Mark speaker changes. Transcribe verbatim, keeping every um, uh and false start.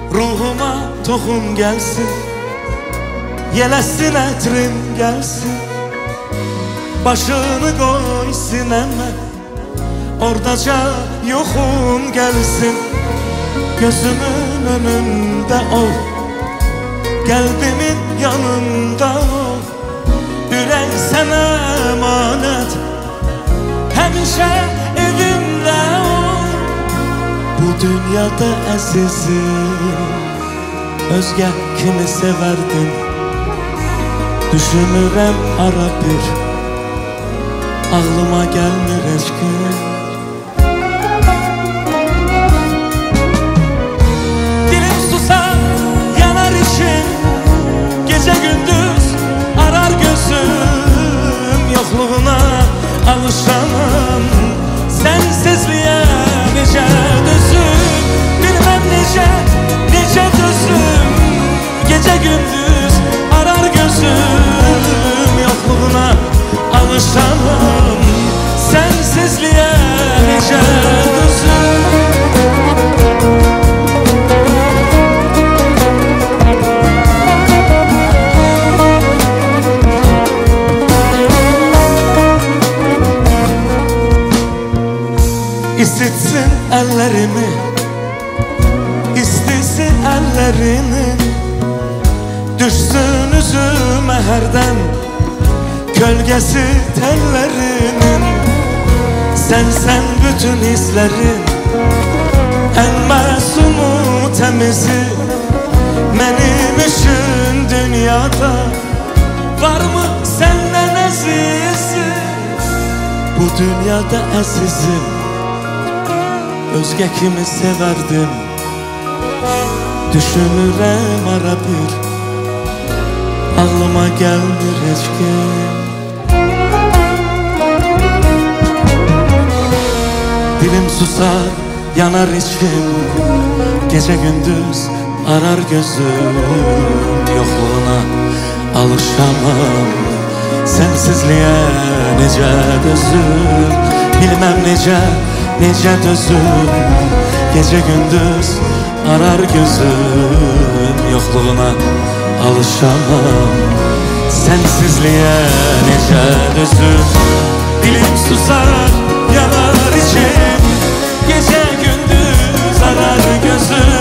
Speaker 1: Ruhuma toxum gelsin, yelesin ətrim gelsin. Başını koy sineme, oradaca yoxum gelsin. Gözümün önünde ol, kalbimin yanında ol. Ürək sənə emanet, həmişə evimdə ol. Bu dünyada əzizim, özgə kimi severdin. Düşünürəm ara bir, ağlıma gelmir eşkin. Dilim susar, yanar içim, gece gündüz arar gözüm. Yokluğuna alışamam, sensizliğe nice dözüm. Bilmem nice, nice dözüm. Gece gündüz arar gözüm. Yokluğuna alışamam, sensizliğe nice dözüm. İsitsin ellerimi, istesin ellerini. Düşsün üzüme herden, gölgesi tellerinin. Sen sen bütün hislerin, en masumu temizi. Benim için dünyada var mı senden azizi? Bu dünyada azizim, özge kimi severdim. Düşünürəm ara bir, ağlıma gelmir heç kim. Dilim susar, yanar içim, gece gündüz arar gözüm. Yokluğuna alışamam, sensizliğe nice dözüm. Bilmem nice, nice dözüm. Gece gündüz arar gözüm. Yokluğuna alışamam, sensizliğe nice dözüm. Dilim susar, yanar içim, gece gündüz arar gözüm.